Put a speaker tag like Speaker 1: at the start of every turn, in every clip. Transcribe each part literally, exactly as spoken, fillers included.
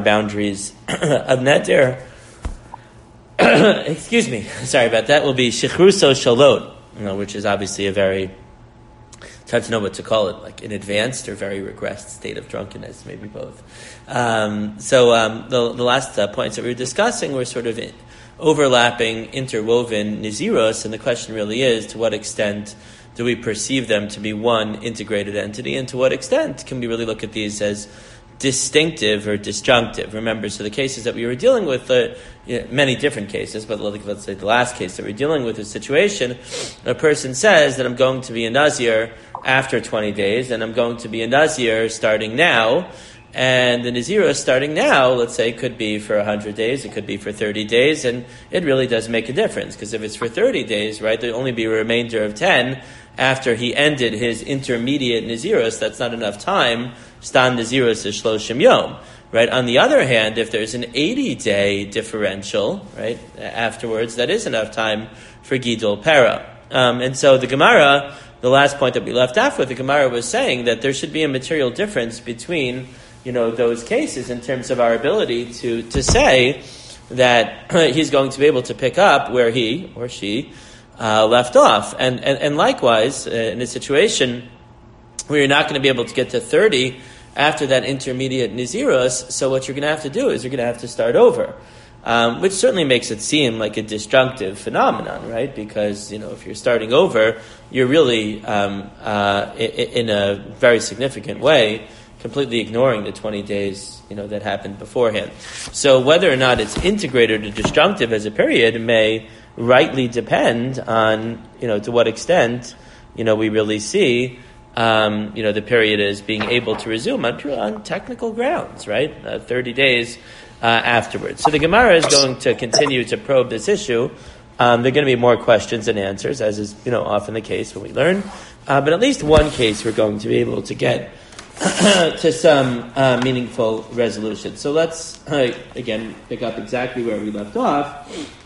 Speaker 1: boundaries of Neder, excuse me, sorry about that, will be Shechruso Shalot, you know, which is obviously a very, it's hard to know what to call it, like an advanced or very regressed state of drunkenness, maybe both. Um, so um, the, the last uh, points that we were discussing were sort of in, overlapping, interwoven Naziros, and the question really is, to what extent do we perceive them to be one integrated entity, and to what extent can we really look at these as distinctive or disjunctive? Remember, so the cases that we were dealing with, uh, you know, many different cases, but let's say the last case that we're dealing with is a situation, a person says that I'm going to be a Nazir after twenty days, and I'm going to be a Nazir starting now, and the Nazirah starting now, let's say, could be for one hundred days, it could be for thirty days, and it really does make a difference, because if it's for thirty days, right, there'll only be a remainder of ten after he ended his intermediate Nazirus. That's not enough time. Stan Nazirus is Shloshim Yom, right? On the other hand, if there's an eighty-day differential, right, afterwards, that is enough time for Gidul Pera. Um, and so the Gemara, the last point that we left off with, the Gemara was saying that there should be a material difference between, you know, those cases in terms of our ability to, to say that he's going to be able to pick up where he or she uh, left off. And, and, and likewise, uh, in a situation where you're not going to be able to get to thirty after that intermediate Naziros, so what you're going to have to do is you're going to have to start over. Um, which certainly makes it seem like a disjunctive phenomenon, right? Because, you know, if you're starting over, you're really, um, uh, in, in a very significant way, completely ignoring the twenty days, you know, that happened beforehand. So whether or not it's integrated or disjunctive as a period may rightly depend on, you know, to what extent, you know, we really see, um, you know, the period as being able to resume on, on technical grounds, right? Uh, thirty days uh, afterwards. So the Gemara is going to continue to probe this issue. Um, there are going to be more questions and answers, as is, you know, often the case when we learn. Uh, but at least one case we're going to be able to get to some uh, meaningful resolution. So let's, uh, again, pick up exactly where we left off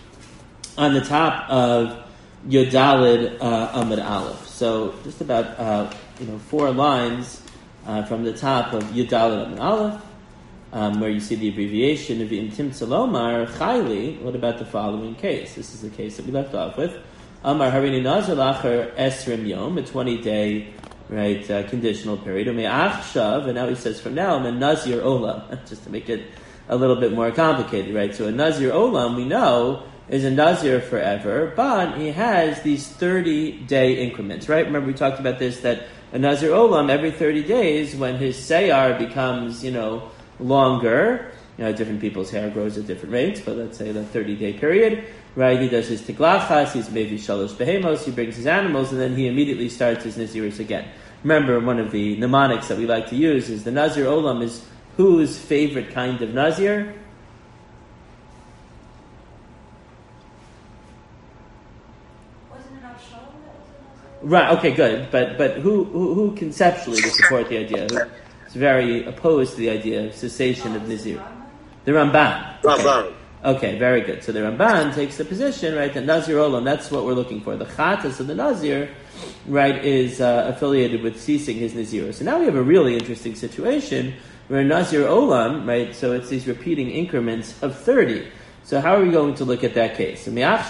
Speaker 1: on the top of Yodalid uh, Amud Aleph. So just about, uh, you know, four lines uh, from the top of Yodalid Amud Aleph, um, where you see the abbreviation of Intim Tzalomar Chayli. What about the following case? This is the case that we left off with. Amar Harini Nazir Lacher Esrim Yom, a twenty-day right, uh, conditional period. And now he says from now, I'm a Nazir Olam, just to make it a little bit more complicated, right? So a Nazir Olam, we know, is a Nazir forever, but he has these thirty-day increments, right? Remember we talked about this, that a Nazir Olam, every thirty days, when his Seyar becomes, you know, longer, you know, different people's hair grows at different rates, but let's say the thirty-day period, right, he does his tiglachas, he's maybe shalosh behemos, he brings his animals, and then he immediately starts his Nazirus again. Remember, one of the mnemonics that we like to use is the Nazir Olam is whose favorite kind of Nazir?
Speaker 2: Wasn't it Avshalom that was a Nazir?
Speaker 1: Right, okay, good. But but who who, who conceptually would support the idea? Who is very opposed to the idea of cessation oh, of Nazir? The Ramban. Okay.
Speaker 3: Ramban.
Speaker 1: Okay, very good. So the Ramban takes the position, right, that Nazir Olam, that's what we're looking for. The Chatas of the Nazir, right, is uh, affiliated with ceasing his Nazir. So now we have a really interesting situation where Nazir Olam, right, so it's these repeating increments of thirty. So how are we going to look at that case? And if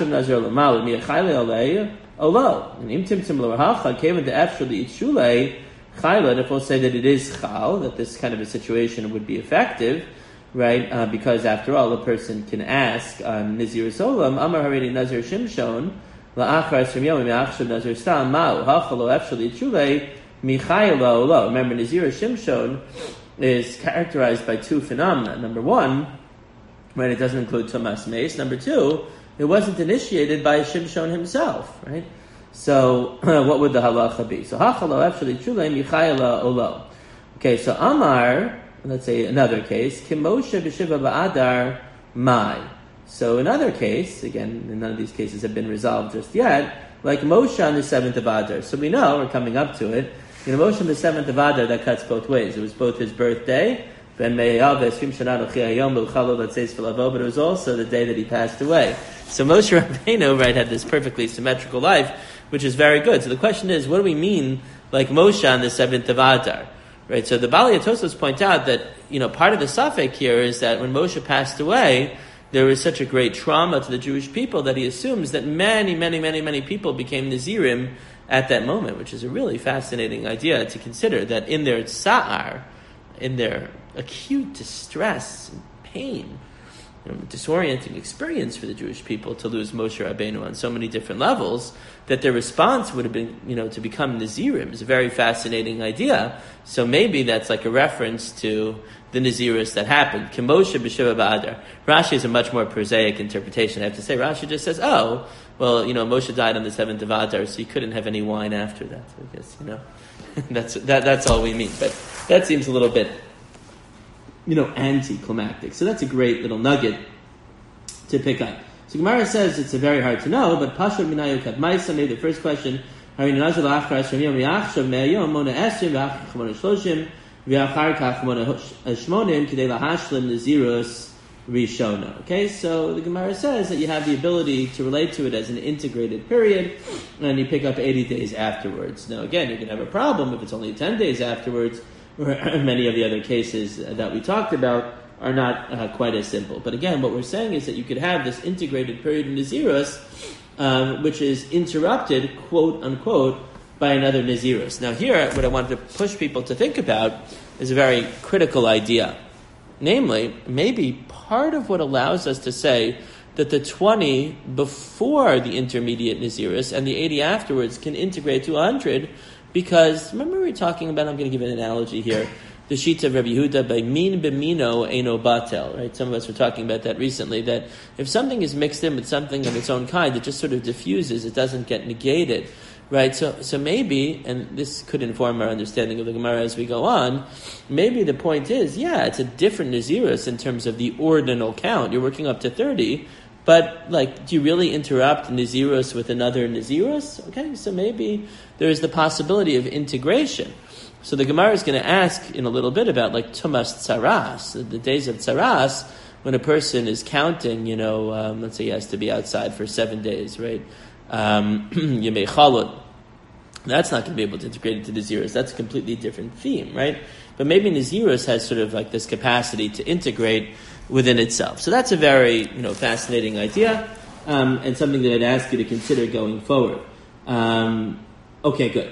Speaker 1: we'll say that it is chal, that this kind of a situation would be effective, right? Uh, because after all, a person can ask on Nazir Olam, Amar Haredi Nazir Shimshon, La'achar Esrim Yom, Me'achshav Nazir Stam, Ma'u, Hachalo Efshali Chulei, Michayla Olo. Remember, Nazir Shimshon is characterized by two phenomena. Number one, right, it doesn't include Tomas Meis. Number two, it wasn't initiated by Shimshon himself, right? So, what would the halacha be? So, Hachalo Efshali Chulei, Michayla Olo. Okay, so Amar, let's say another case, Kimoshe b'shiva ba'adar mai. So another case, again, none of these cases have been resolved just yet, like Moshe on the seventh of Adar. So we know, we're coming up to it, you know, Moshe on the seventh of Adar, that cuts both ways. It was both his birthday, but it was also the day that he passed away. So Moshe Rabbeinu, right, had this perfectly symmetrical life, which is very good. So the question is, what do we mean, like Moshe on the seventh of Adar? Right, so the Bali Atosos point out that you know, part of the suffix here is that when Moshe passed away, there was such a great trauma to the Jewish people that he assumes that many, many, many, many people became Nazirim at that moment, which is a really fascinating idea to consider, that in their tsa'ar, in their acute distress and pain, you know, disorienting experience for the Jewish people to lose Moshe Rabbeinu on so many different levels, that their response would have been, you know, to become Nazirim is a very fascinating idea. So maybe that's like a reference to the Nazirus that happened. Kimoshe b'Shiva ba'Adar. Rashi is a much more prosaic interpretation. I have to say, Rashi just says, oh, well, you know, Moshe died on the seventh of Adar, so you couldn't have any wine after that. I guess, you know, that's that, that's all we mean. But that seems a little bit, you know, anticlimactic. So that's a great little nugget to pick up. So Gemara says it's a very hard to know, but Pashur Minayu Kat Maisa made the first question. Okay, so the Gemara says that you have the ability to relate to it as an integrated period, and you pick up eighty days afterwards. Now again, you can have a problem if it's only ten days afterwards, or many of the other cases that we talked about are not uh, quite as simple. But again, what we're saying is that you could have this integrated period in Nazirus, um, which is interrupted, quote unquote, by another Nazirus. Now here, what I wanted to push people to think about is a very critical idea. Namely, maybe part of what allows us to say that the twenty before the intermediate Nazirus and the eighty afterwards can integrate to one hundred, because remember we were talking about, I'm going to give an analogy here, the Shita of Rabbi Yehuda by min b'mino eino batel, right? Some of us were talking about that recently, that if something is mixed in with something of its own kind, it just sort of diffuses, it doesn't get negated, right? So, so maybe, and this could inform our understanding of the Gemara as we go on, maybe the point is, yeah, it's a different Nazirus in terms of the ordinal count. You're working up to thirty, but, like, do you really interrupt Nazirus with another Nazirus? Okay, so maybe there's the possibility of integration. So the Gemara is going to ask in a little bit about, like, Tumas Tsaras, the days of Tsaras, when a person is counting, you know, um, let's say he has to be outside for seven days, right? Um, Yemei Chalot. That's not going to be able to integrate into Nazirus. That's a completely different theme, right? But maybe Nazirus has sort of like this capacity to integrate within itself. So that's a very, you know, fascinating idea, um, and something that I'd ask you to consider going forward. Um, okay, good.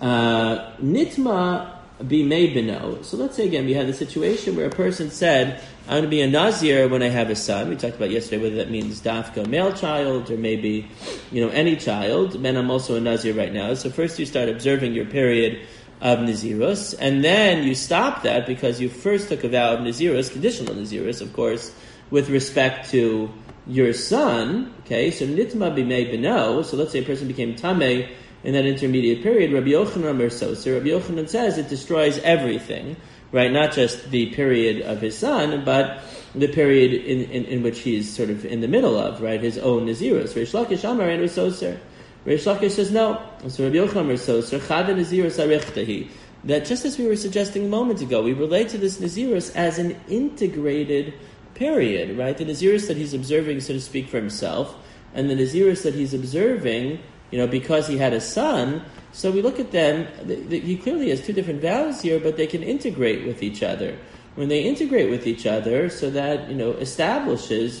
Speaker 1: Uh, Nitma b'mei beno. So let's say again, we had the situation where a person said, I'm going to be a Nazir when I have a son. We talked about yesterday whether that means dafka, male child, or maybe, you know, any child. And I'm also a Nazir right now. So first you start observing your period of Nazirus, and then you stop that because you first took a vow of Nazirus, conditional Nazirus, of course, with respect to your son. Okay, so Nitma b'mei beno. So let's say a person became Tameh in that intermediate period. Rabbi Yochanan Omer Soser. Rabbi Yochanan says it destroys everything, right? Not just the period of his son, but the period in, in, in which he's sort of in the middle of, right? His own Nazirus. Reish Lakish Amar Omer Soser. Reish Lakish says no. So Rabbi Yochanan Omer Soser Chada Nazirus Arechtahi. That just as we were suggesting a moment ago, we relate to this Nazirus as an integrated period, right? The Nazirus that he's observing, so to speak, for himself, and the Nazirus that he's observing, you know, because he had a son. So we look at them, he clearly has two different vows here, but they can integrate with each other. When they integrate with each other, so that, you know, establishes,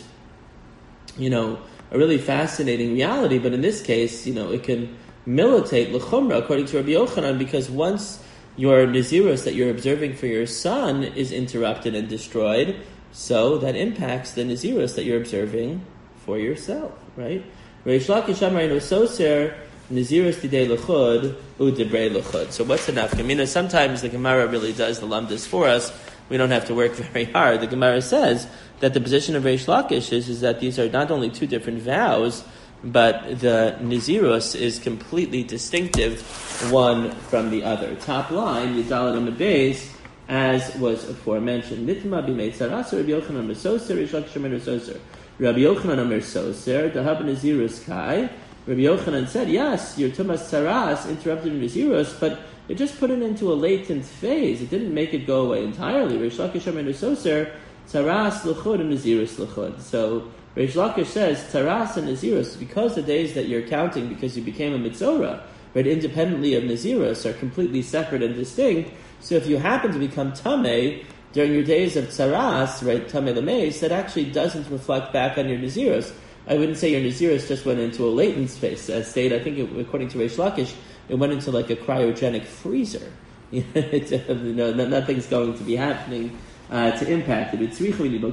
Speaker 1: you know, a really fascinating reality, but in this case, you know, it can militate l'chumra, according to Rabbi Yochanan, because once your Nazirus that you're observing for your son is interrupted and destroyed, so that impacts the Nazirus that you're observing for yourself, right? Reish Lakish Amar Eino Soser Nazirus Tidei L'chud U'Debrei L'chud. So what's the nafkamina? Sometimes the Gemara really does the lamdas for us. We don't have to work very hard. The Gemara says that the position of Reish Lakish is, is that these are not only two different vows, but the Nazirus is completely distinctive one from the other. Top line, Yidalad Amud Beis, as was aforementioned. Nitma b'mei tzaras Rabbi Yochanan Omer Soser Reish Lakish Omer Soser. Rabbi Yochanan Omer Soser, Dahab Nazirus Kai. Rabbi Yochanan said, yes, your Tumas Tzaras interrupted Nazirus, but it just put it into a latent phase. It didn't make it go away entirely. Reish Lakish Omer Soser, Tzaras L'chud and Nazirus L'chud. So Reish Lakish says, Tzaras and Nazirus, because the days that you're counting because you became a Mitzorah, right, independently of Nazirus, are completely separate and distinct. So if you happen to become Tameh during your days of tzaras, right, tamei l'meis, that actually doesn't reflect back on your naziros. I wouldn't say your naziros just went into a latent space. As stated, I think it, according to Reish Lakish, it went into like a cryogenic freezer. You know, nothing's going to be happening uh, to impact it. It's maybe in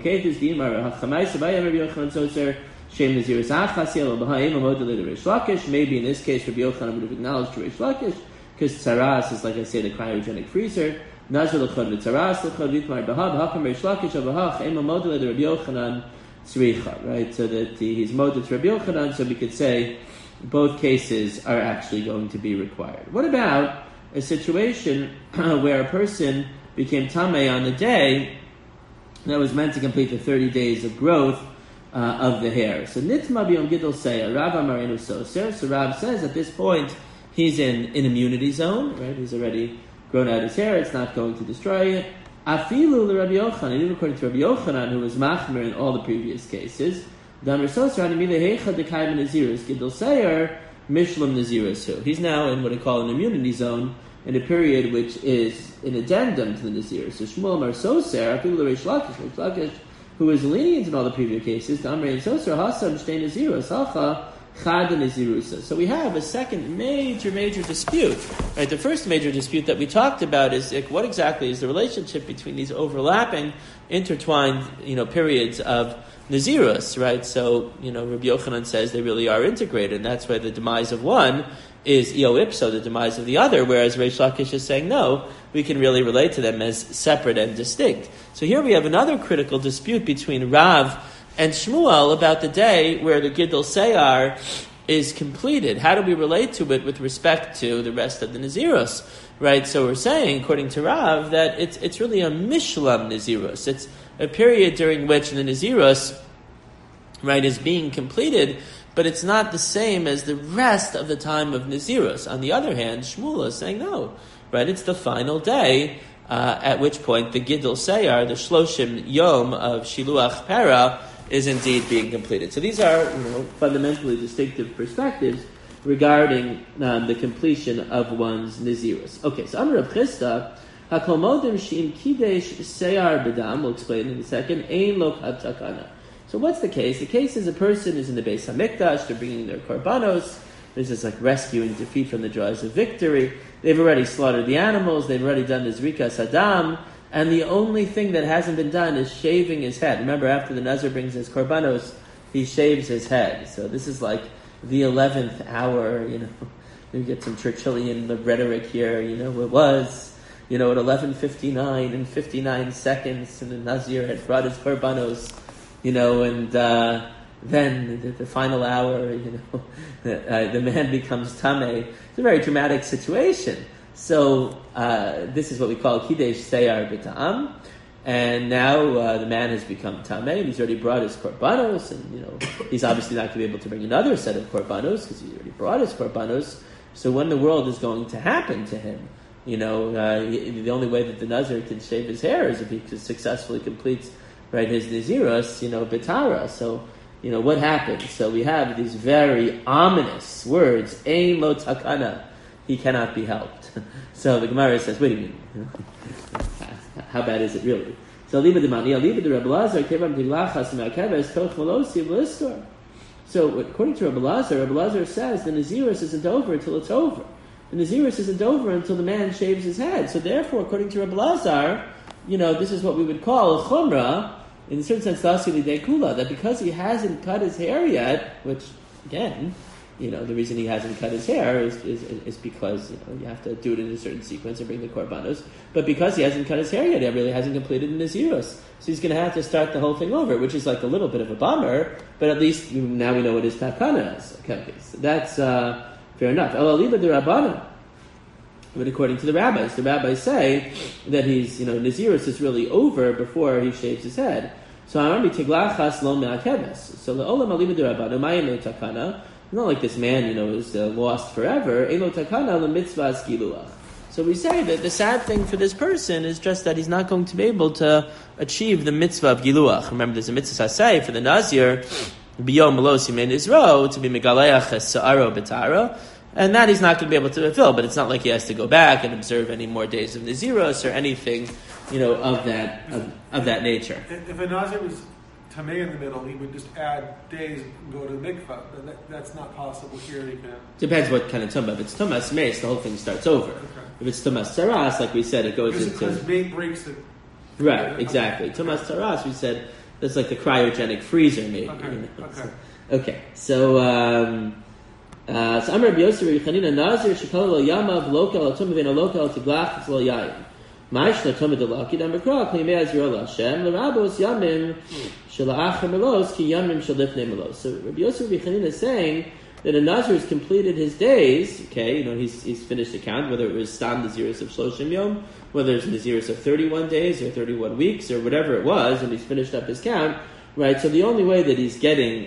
Speaker 1: this case Rabbi Yochanan would have acknowledged to Reish Lakish, because tzaras is, like I say, the cryogenic freezer. Nazir l'chod v'tzaras l'chod v'itmar b'ha b'hakam Reish Lakish avahach ema model the Rabbi Yochanan tzricha, right? So that the, he's model to Rabbi Yochanan, so we could say both cases are actually going to be required. What about a situation where a person became tamei on the day that was meant to complete the thirty days of growth uh, of the hair? So nitma b'yom gidol seya, Rav Amarenu soser. So Rav says at this point he's in an immunity zone, right? He's already grown out his hair; it's not going to destroy it. Afilu l'Rabbi Yochanan, even according to Rabbi Yochanan, who was machmer in all the previous cases. Damar soser hanimile heicha dekayim nazirus gidol seyer mishlam nazirus. He's now in what I call an immunity zone, in a period which is an addendum to the Nazir. So Shmuel Mar Soser, people Reish Lakish, Reish Lakish, who is lenient in all the previous cases, Damrei Soser, Hasam Shtei Nazirus, Hacha, Chad Nazirusa. So we have a second major, major dispute. Right? The first major dispute that we talked about is like, what exactly is the relationship between these overlapping, intertwined, you know, periods of Nazirus, right? So, you know, Rabbi Yochanan says they really are integrated, and that's why the demise of one is eo ipso, the demise of the other, whereas Reish Lakish is saying, no, we can really relate to them as separate and distinct. So here we have another critical dispute between Rav and Shmuel about the day where the Gidol Seyar is completed. How do we relate to it with respect to the rest of the Naziros? Right, so we're saying, according to Rav, that it's it's really a Mishlam Naziros. It's a period during which the Naziros, right, is being completed, but it's not the same as the rest of the time of Nazirus. On the other hand, Shmuel is saying no, right? It's the final day, uh, at which point the Gidol Seyar, the Shloshim Yom of Shiluach Pera, is indeed being completed. So these are, you know, fundamentally distinctive perspectives regarding um, the completion of one's Nazirus. Okay, so Amar Rav Chisda, HaKol Modim She'im Kidesh Seyar B'dam, we'll explain in a second, Ein Lo Takana. So what's the case? The case is a person is in the Beis HaMikdash, they're bringing their korbanos, this is like rescuing defeat from the jaws of victory, they've already slaughtered the animals, they've already done the Zrika Sadam, and the only thing that hasn't been done is shaving his head. Remember, after the Nazir brings his korbanos, he shaves his head. So this is like the eleventh hour, you know, you get some Churchillian rhetoric here, you know, it was, you know, at eleven fifty-nine and fifty-nine seconds, and the Nazir had brought his korbanos, you know, and uh, then the, the final hour, you know, uh, the man becomes tamei. It's a very dramatic situation. So uh, this is what we call Kidesh Seyar B'Ta'am, and now uh, the man has become tamei, and he's already brought his korbanos, and you know he's obviously not going to be able to bring another set of korbanos because he's already brought his korbanos. So when the world is going to happen to him, you know, uh, he, the only way that the Nazir can shave his hair is if he successfully completes, right, his Naziros, you know, Betara. So, you know, what happens? So we have these very ominous words, Ein Lo Takana, he cannot be helped. So the Gemara says, wait a minute, how bad is it really? So Liba de Mani, Liba de Rabbi Lazar, Kevam Tiglachas Me'akeves, Toch Melosi V'Listor. So according to Rabbi Lazar, Rabbi Lazar says the Naziris isn't over until it's over. The Naziris isn't over until the man shaves his head. So therefore, according to Rabbi Lazar, you know, this is what we would call a chumrah, in a certain sense, Dasi Lidei Kula, that because he hasn't cut his hair yet, which, again, you know, the reason he hasn't cut his hair is, is, is because, you know, you have to do it in a certain sequence and bring the korbanos. But because he hasn't cut his hair yet, he really hasn't completed the Nazirus. So he's going to have to start the whole thing over, which is like a little bit of a bummer, but at least now we know what his takana is. Okay, so that's uh, fair enough. El Aliba de Rabbana. But according to the rabbis, the rabbis say that he's, you know, Nazirus is really over before he shaves his head. So Amar Tiglachas Lo Me'akeves. So the Olam Aliba de Rabbana, Mayim Takana. Not like this man, you know, is uh, lost forever. Elo takana lemitzvahs giluach. So we say that the sad thing for this person is just that he's not going to be able to achieve the mitzvah of giluach. Remember, there's a mitzvah say for the Nazir, biyom melos yimin Yisro, to be megaleach sa'aro betara, and that he's not going to be able to fulfill. But it's not like he has to go back and observe any more days of Naziros or anything you know, of that of, of that nature.
Speaker 3: If, if a Nazir was Tamei in the middle, he would just add days and go to the mikvah. But that, that's not possible here. Even.
Speaker 1: Depends what kind of tumah. If it's tumas meis, the whole thing starts over.
Speaker 3: Okay.
Speaker 1: If it's tumas saras, like we said, it goes
Speaker 3: because,
Speaker 1: into
Speaker 3: because mate breaks the.
Speaker 1: Right, exactly. Tumas saras, we said that's like the cryogenic freezer, maybe.
Speaker 3: Okay.
Speaker 1: You know?
Speaker 3: Okay.
Speaker 1: So, okay. So, um, uh, so Amar Rabbi Yosef Rechanina Nazir shekal lo yamav lokal atum v'ena lokal tiglach lo yayin. Ma'ishla tumah delaki damekra kliyimei azir ol Hashem l'rabos yamim shela'achar melos ki yamim shelifnei melos. So Rabbi Yosef Rechanina is saying that a Nazir has completed his days. Okay, you know he's he's finished the count, whether it was Stam Naziris of Shloshim Yom, whether it's Naziris of thirty-one days or thirty-one weeks or whatever it was, and he's finished up his count. Right. So the only way that he's getting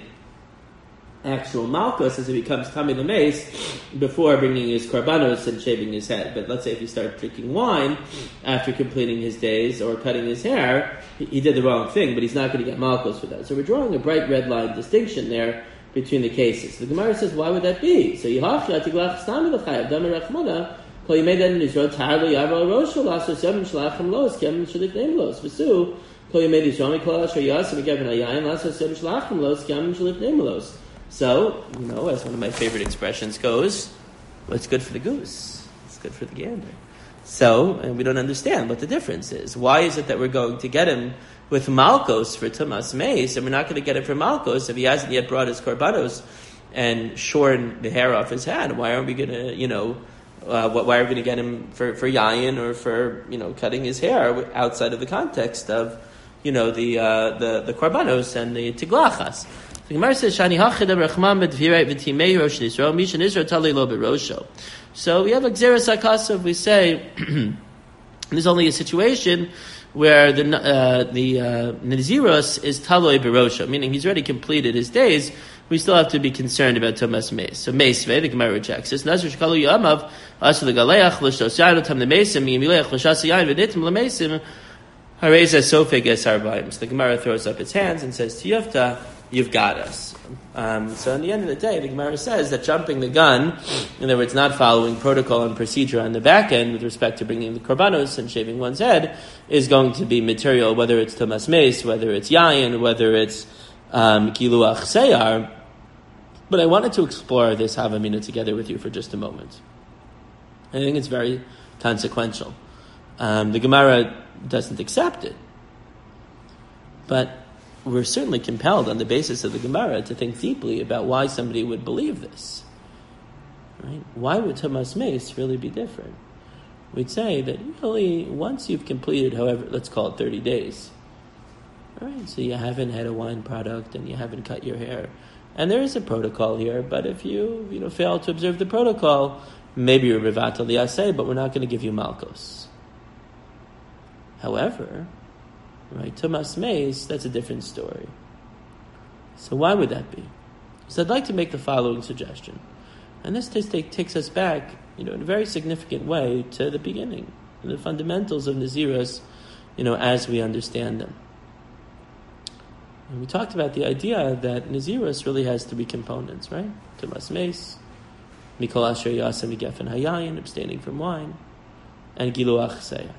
Speaker 1: actual malchus is if he becomes Tamei L'meis before bringing his korbanos and shaving his head. But let's say if he started drinking wine after completing his days or cutting his hair, he, he did the wrong thing, but he's not going to get malchus for that. So we're drawing a bright red line distinction there between the cases. The Gemara says, why would that be? So Yehachla tiglach stam l'chayav damar rachmana kol yimei den Yisrael tar lo yavo rosho lasos yom shlachem los kem shalif neim los v'su kol yimei Yisrael kol asher yasim geven hayayin lasos yom shlachem los kem shalif neim los. So, you know, as one of my favorite expressions goes, what's good for the goose? It's good for the gander. So, and we don't understand what the difference is. Why is it that we're going to get him with Malkos for Tumas Meis, and we're not going to get him for Malkos if he hasn't yet brought his korbanos and shorn the hair off his head? Why aren't we going to, you know, uh, why are we going to get him for, for Yayin or for, you know, cutting his hair outside of the context of, you know, the uh, the, the korbanos and the tiglachas? The Gemara says, "Shani hachidam rachman b'dvirei v'timei rosh Yisrael mishan Yisrael tali lo b'rosho." So we have a gzeras hakasav. We say there's only a situation where the uh, the uh, Naziros is taloi b'rosho, meaning he's already completed his days. We still have to be concerned about Tumas Meis. So Meisvei, the Gemara rejects this. Nazir shkalu yamav asu legaleach l'shos yayin tam lemeisim yimileach l'shas yayin v'nitim lemeisim hareza sofeg es arbaim. So the Gemara throws up its hands and says, Tiyavta, you've got us. Um, so in the end of the day, the Gemara says that jumping the gun, in other words, not following protocol and procedure on the back end with respect to bringing the korbanos and shaving one's head, is going to be material, whether it's Tumas Meis, whether it's Yayin, whether it's um, Giluach Seyar. But I wanted to explore this Havamina together with you for just a moment. I think it's very consequential. Um, the Gemara doesn't accept it. But we're certainly compelled on the basis of the Gemara to think deeply about why somebody would believe this. Right? Why would Tumas Meis really be different? We'd say that really, once you've completed, however, let's call it thirty days, right? So you haven't had a wine product and you haven't cut your hair. And there is a protocol here, but if you, you know, fail to observe the protocol, maybe you're Rivatal Yaseh, but we're not going to give you Malkos. However, right, Tumas Meis, that's a different story. So why would that be? So I'd like to make the following suggestion. And this take, takes us back, you know, in a very significant way to the beginning, the fundamentals of Naziros, you know, as we understand them. And we talked about the idea that Naziros really has three components, right? Tumas Meis, Mikol Asher Yaseh Migefen Hayayin, abstaining from wine, and Giluach Seyar.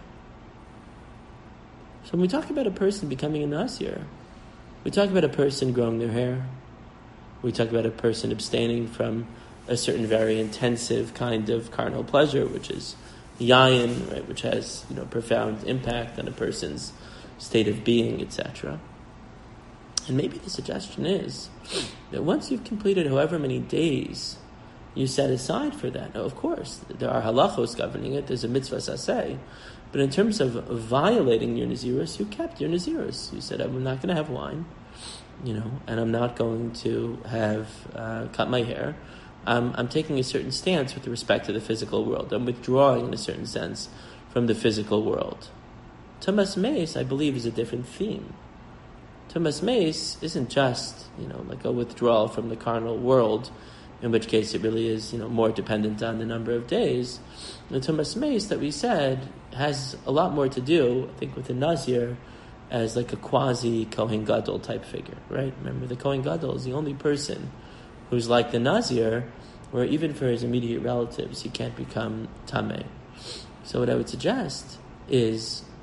Speaker 1: So when we talk about a person becoming a Nazir, we talk about a person growing their hair. We talk about a person abstaining from a certain very intensive kind of carnal pleasure, which is yayin, right, which has, you know, profound impact on a person's state of being, et cetera. And maybe the suggestion is that once you've completed however many days you set aside for that, now, of course, there are halachos governing it, there's a mitzvah saseh, but in terms of violating your Nazirus, you kept your Nazirus. You said, I'm not going to have wine, you know, and I'm not going to have uh, cut my hair. Um, I'm taking a certain stance with respect to the physical world. I'm withdrawing, in a certain sense, from the physical world. Tumas Meis, I believe, is a different theme. Tumas Meis isn't just, you know, like a withdrawal from the carnal world, in which case it really is, you know, more dependent on the number of days. The Tumas Meis that we said has a lot more to do, I think, with the Nazir as like a quasi Kohen Gadol type figure, right? Remember, the Kohen Gadol is the only person who's like the Nazir, where even for his immediate relatives, he can't become Tameh. So what I would suggest is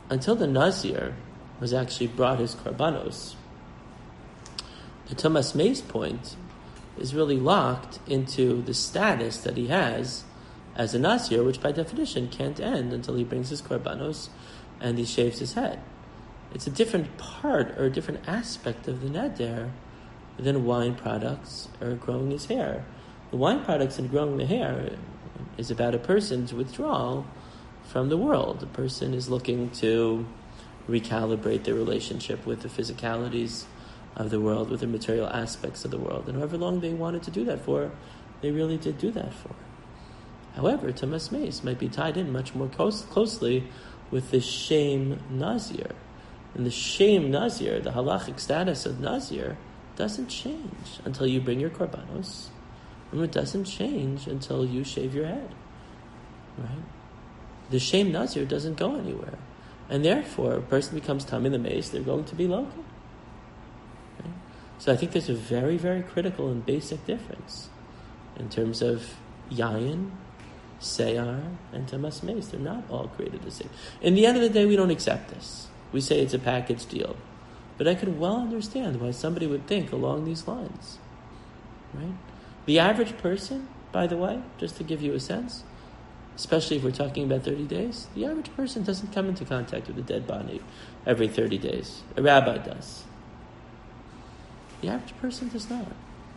Speaker 1: until the Nazir was actually brought his korbanos, the Tumas Meis point is really locked into the status that he has as a Nazir, which by definition can't end until he brings his korbanos and he shaves his head. It's a different part or a different aspect of the neder than wine products or growing his hair. The wine products and growing the hair is about a person's withdrawal from the world. The person is looking to recalibrate their relationship with the physicalities of the world, with the material aspects of the world. And however long they wanted to do that for, they really did do that for. However, Tumas Meis might be tied in much more close, closely with the Shem Nazir. And the Shem Nazir, the halachic status of Nazir, doesn't change until you bring your korbanos. And it doesn't change until you shave your head. Right? The Shem Nazir doesn't go anywhere. And therefore, a person becomes Tam in the Mace, they're going to be local. Right? So I think there's a very, very critical and basic difference in terms of Yayin, Seyar, and Tumas Meis. They're not all created the same. In the end of the day, we don't accept this. We say it's a package deal. But I could well understand why somebody would think along these lines. Right? The average person, by the way, just to give you a sense, especially if we're talking about thirty days, the average person doesn't come into contact with a dead body every thirty days. A rabbi does. The average person does not.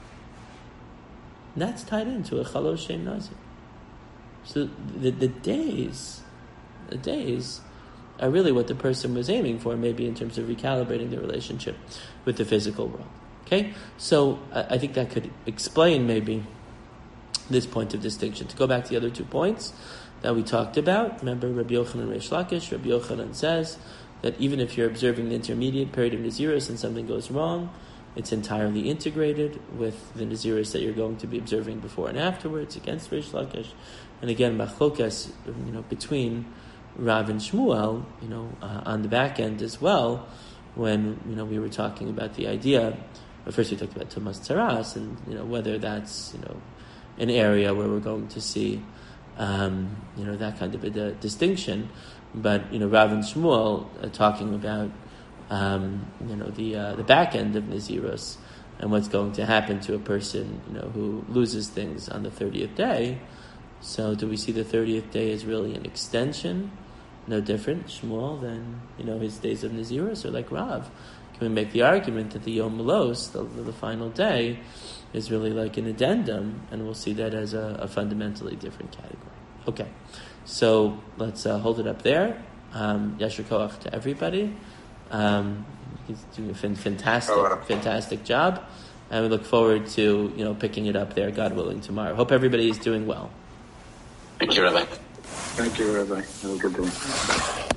Speaker 1: And that's tied into a Chalo Shem Nazir. So the, the days, the days are really what the person was aiming for, maybe in terms of recalibrating their relationship with the physical world. Okay? So I, I think that could explain maybe this point of distinction. To go back to the other two points that we talked about, remember Rabbi Yochanan and Reish Lakish. Rabbi Yochanan says that even if you're observing the intermediate period of Nazirus and something goes wrong, it's entirely integrated with the Nazirus that you're going to be observing before and afterwards, against Reish Lakish. And again, machlokas, you know, between Rav and Shmuel, you know, uh, on the back end as well, when, you know, we were talking about the idea, well, first we talked about Tumas Tzaras, and, you know, whether that's, you know, an area where we're going to see, um, you know, that kind of a d- distinction. But, you know, Rav and Shmuel are talking about, um, you know, the uh, the back end of Nazirus and what's going to happen to a person, you know, who loses things on the thirtieth day. So do we see the thirtieth day as really an extension, no different, Shmuel, than, you know, his days of Nazirus, or like Rav? Can we make the argument that the Yom Melos, the, the final day, is really like an addendum, and we'll see that as a, a fundamentally different category. Okay, so let's uh, hold it up there. Um, Yasher Koach to everybody. Um, he's doing a fantastic, fantastic job, and we look forward to, you know, picking it up there, God willing, tomorrow. Hope everybody is doing well.
Speaker 4: Thank you, Rabbi. Thank you, Rabbi. Have a good day.